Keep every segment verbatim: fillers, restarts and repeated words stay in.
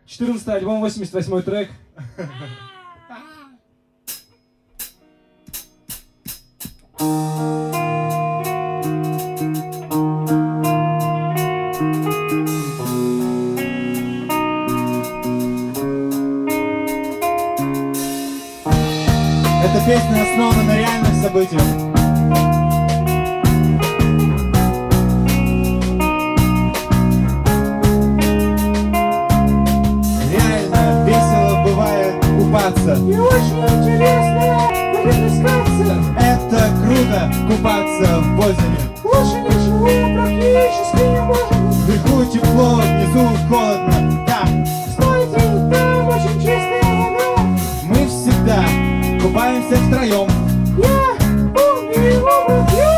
четырнадцатый альбом, восемьдесят восьмой трек. Эта песня основана на реальных событиях. Реально весело бывает купаться. И очень интересно плескаться. Это круто купаться в озере. Лучше ничего практически не можем. Вверху тепло, внизу холодно. Да, Знаете, там очень чистая вода. мы всегда купаемся втроем. Я помню его рукою.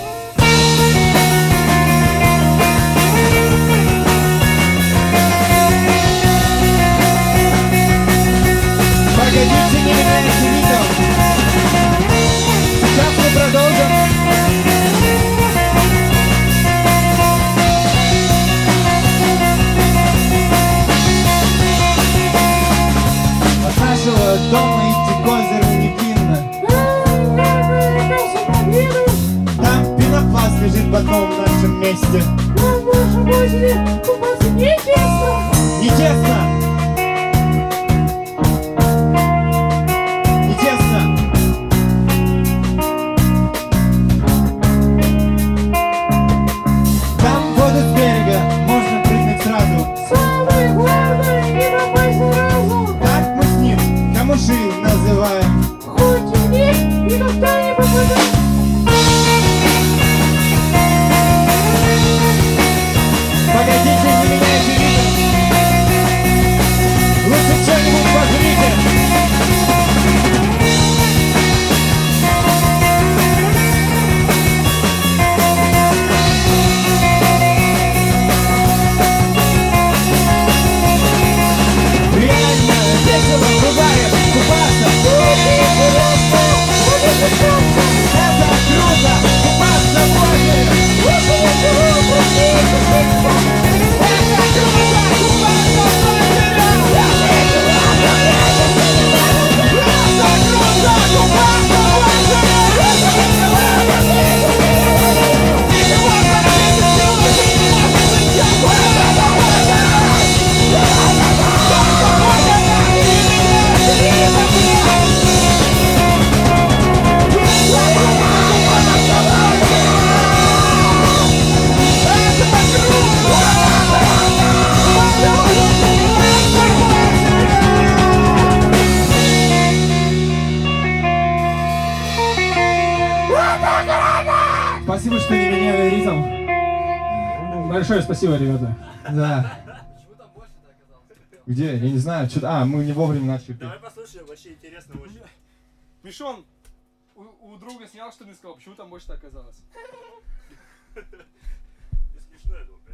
Погодите, не меняйте ритм. Сейчас мы продолжим. От нашего дома идти к озеру не длинно. Там пенопласт лежит в одном нашем месте. На нашем озере купаться нечестно. Нечестно! Нечестно! Там воду с берега можно прыгнуть сразу. Самое главное не попасть сразу. Так мы с ним камыши называем. Хоть и в них никогда не попадать. Погодите, не меняйте ритм. Лучше что-нибудь пожрите. Реально весело бывает купаться. Это круто купаться в озере. Спасибо, что не меняли ритм. Большое спасибо, ребята. Да. Где? Я не знаю. Что-то... А, мы не вовремя начали петь. Давай послушаем, вообще интересно очень. Мишон у, у друга снял, что ли, сказал, почему там больше так оказалось? Не смешно, я думаю.